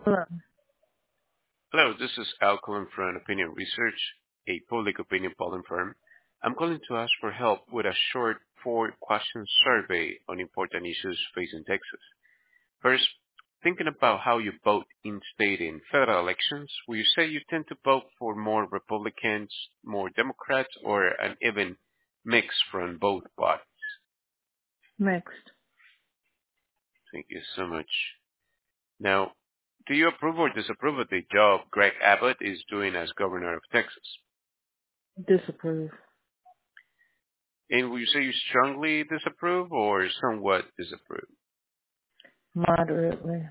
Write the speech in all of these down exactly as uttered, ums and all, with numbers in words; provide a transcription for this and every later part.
Hello. Hello, this is Al calling from Opinion Research, a public opinion polling firm. I'm calling to ask for help with a short four-question survey on important issues facing Texas. First, thinking about how you vote in state and federal elections, will you say you tend to vote for more Republicans, more Democrats, or an even mix from both parties? Mixed. Thank you so much. Now, do you approve or disapprove of the job Greg Abbott is doing as governor of Texas? Disapprove. And would you say you strongly disapprove or somewhat disapprove? Moderately.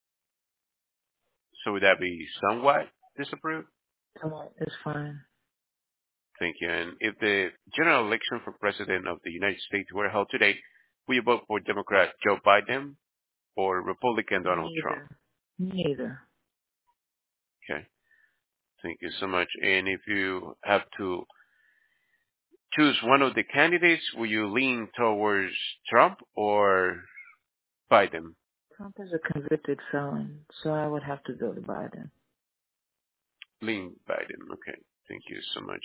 So would that be somewhat disapprove? Somewhat is fine. Thank you. And if the general election for president of the United States were held today, would you vote for Democrat Joe Biden or Republican Donald Trump? Neither. Neither. Okay. Thank you so much. And if you have to choose one of the candidates, will you lean towards Trump or Biden? Trump is a convicted felon, so I would have to go to Biden. Lean Biden. Okay. Thank you so much.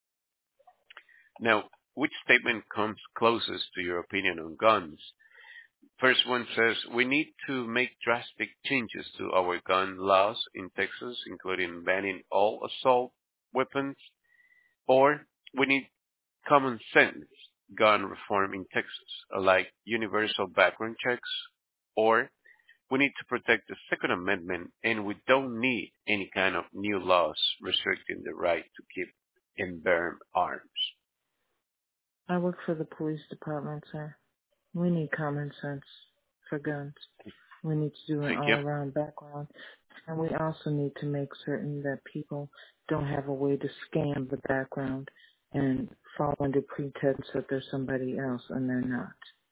Now, which statement comes closest to your opinion on guns? First one says, we need to make drastic changes to our gun laws in Texas, including banning all assault weapons, or we need common sense gun reform in Texas, like universal background checks, or we need to protect the Second Amendment and we don't need any kind of new laws restricting the right to keep and bear arms. I work for the police department, sir. We need common sense for guns. We need to do an Thank you. all-around background. And we also need to make certain that people don't have a way to scam the background and fall under pretense that they're somebody else and they're not.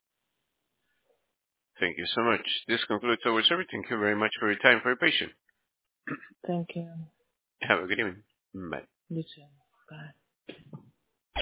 Thank you so much. This concludes our survey. Thank you very much for your time, for your patience. Thank you. Have a good evening. Bye. You too. Bye.